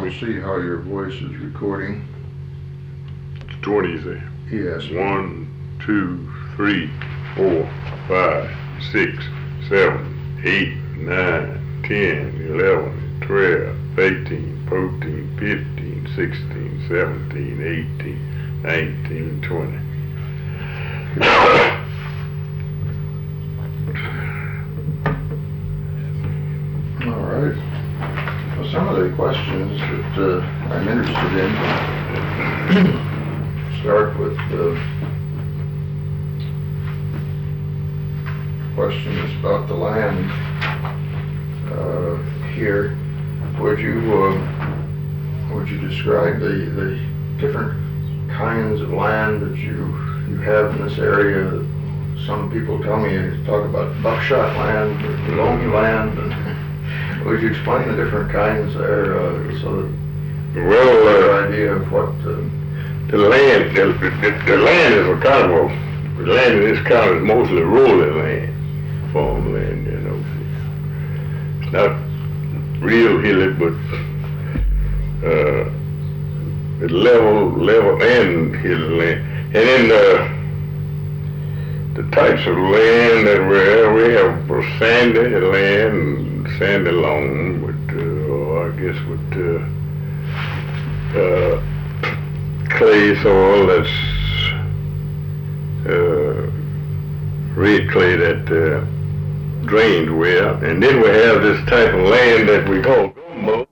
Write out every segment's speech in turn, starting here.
I'll see how your voice is recording. 20, you say? Yes. 1, 2, 3, 4, 5, 6, 7, 8, 9, 10, 11, 12, 18, 14, 15, 16, 17, 18, 19, 20. All right. Well, some of the questions that I'm interested in start with questions about the land here. Would you describe the different kinds of land that you have in this area? Some people tell me, talk about buckshot land, or loamy land, and would you explain the different kinds there, so that Well, an idea of what the land is a kind of the land in this county is mostly rolling land, farmland, you know. It's not real hilly, but it's level and hilly land. And then the types of land that we have sandy land, sandy loam, but I guess with clay soil, that's red clay that drains well. And then we have this type of land that we call gumbo.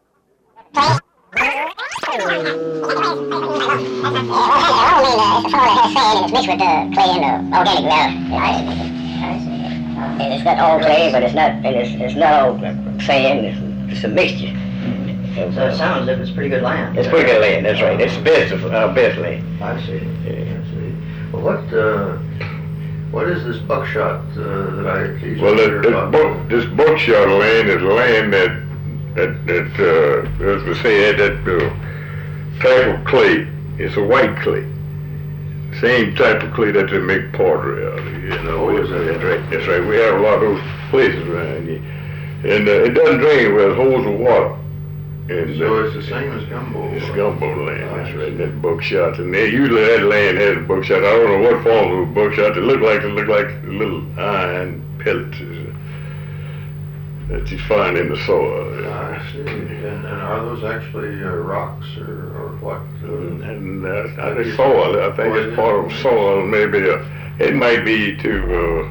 Mixed with clay and organic matter. And it's not all clay, but it's not all sand. It's just a mixture. So it sounds as if it's pretty good land. It's pretty good land. That's right. It's the best of best land. I see. Yeah. I see. Well, what is this buckshot that I occasionally Well, hear about? this buckshot land is land that as we say, that type of clay. It's a white clay. Same type of clay that they make pottery out of, you know. Oh, is that That's right. That's right. We have a lot of those places around here. And it doesn't drain well, it holds the water. And, so it's the same as gumbo? It's gumbo land, that's right, that buckshot. And usually that land has buckshot. I don't know what form of buckshot. They look like little iron pellets that you find in the soil. I see. And are those actually rocks or what? And I think soil. I think it's part of soil. Maybe it might be to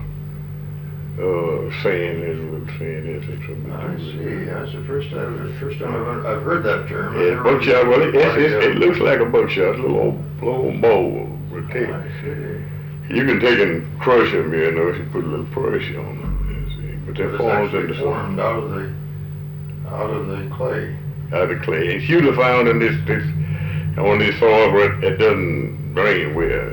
sand. I see. That's the first time I've heard that term. Yeah, buckshot. Well, it looks like a buckshot, a little bowl. I see. You can take and crush them, you know, if you put a little pressure on them. But It's actually formed out of the clay. Out of the clay. It's usually found in this on this soil where it doesn't drain well.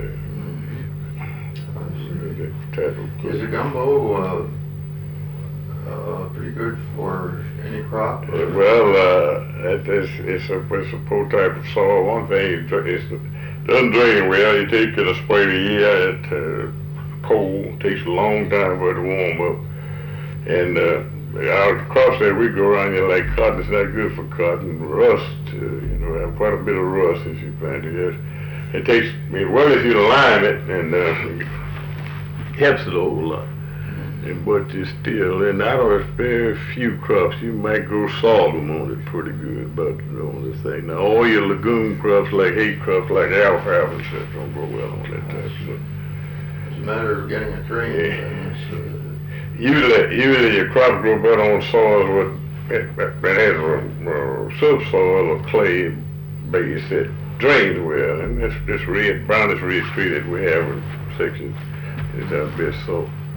Is the gumbo pretty good for any crop? Well, it's a poor type of soil. One thing, it doesn't drain well. You take it a spray a year. It's cold. It takes a long time for it to warm up. And our crops that we grow around here, like cotton, it's not good for cotton. Rust, you know, have quite a bit of rust if you plant it. It takes, well, if you lime it, and helps it a whole lot. But you still, and out of very few crops, you might grow sorghum on it pretty good, but on this thing. Now, all your legume crops, like hay crops, like alfalfa and stuff, don't grow well on that type of stuff. It's a matter of getting it drained. Yeah. Usually your crop grow better on soil that has a subsoil or clay base that drains well, and this brownish red tree that we have in section is our best soil.